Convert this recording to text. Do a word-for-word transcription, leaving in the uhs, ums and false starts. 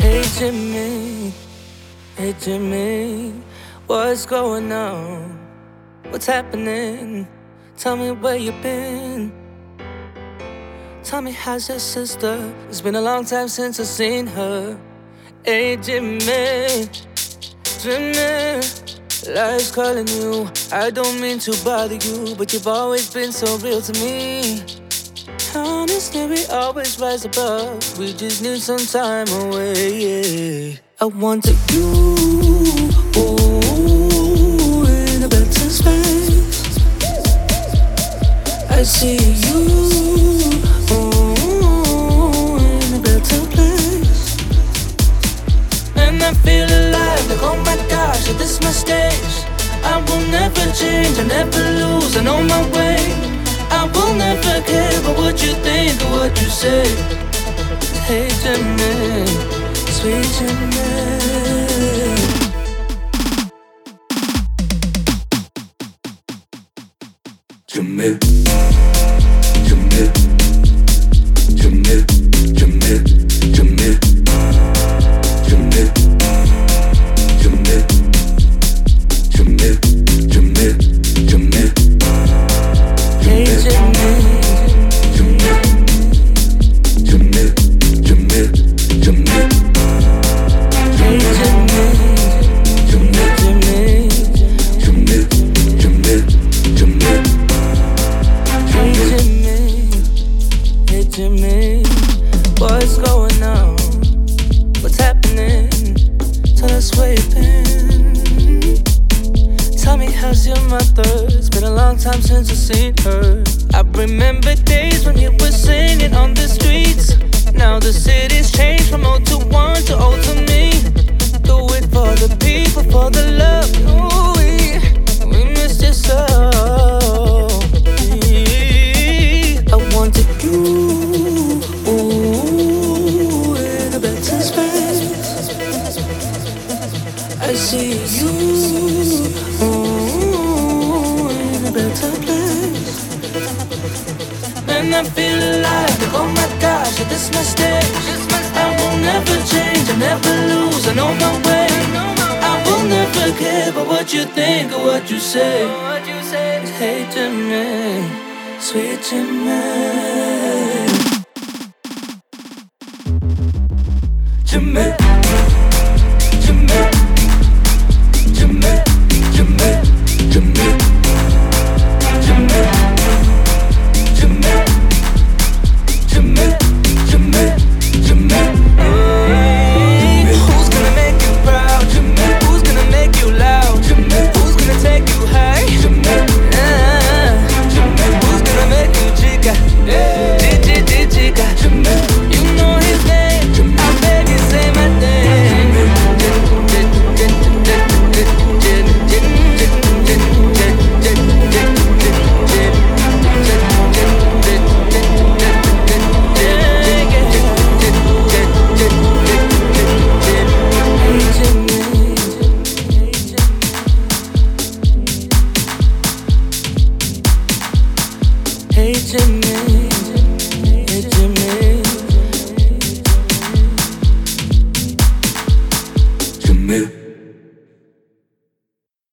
Hey Jimmy, hey Jimmy, what's going on? What's happening? Tell me where you've been. Tell me how's your sister? It's been a long time since I've seen her. Hey Jimmy, Jimmy, life's calling you. I don't mean to bother you, but you've always been so real to me. Honestly, we always rise above. We just need some time away. I wanted you ooh, in a better space. I see you ooh, in a better place. And I feel alive, like oh my gosh, this is my stage. I will never change, I never lose, I know my way. I will never care about what you think or what you say. Hey Jimmy, sweet Jimmy. Jimmy, Jimmy, Jimmy, Jimmy, Jimmy, Jimmy, Jimmy, Jimmy, Jimmy, Jimmy. Hey Jimmy, Jimmy, Jimmy, Jimmy, Jimmy. Hey Jimmy, Jimmy, Jimmy, Jimmy, Jimmy, Jimmy. Hey Jimmy, hey Jimmy, what's going on? What's happening? Tell us where you've been. Tell me how's your mother? It's been a long time since I've seen her. I remember days when you were singing on the streets. Now the city's changed from old to one to old to me. Do it for the people, for the love. Ooh, we, we missed you so. I wanted you ooh, in a better space. I see you ooh, in a better place. And I feel alive, like oh my gosh, this is my stage. I will never change, I never lose, I know my way. I will never care about what you think or what you say. Hey Jimmy, sweet Jimmy, Jimmy.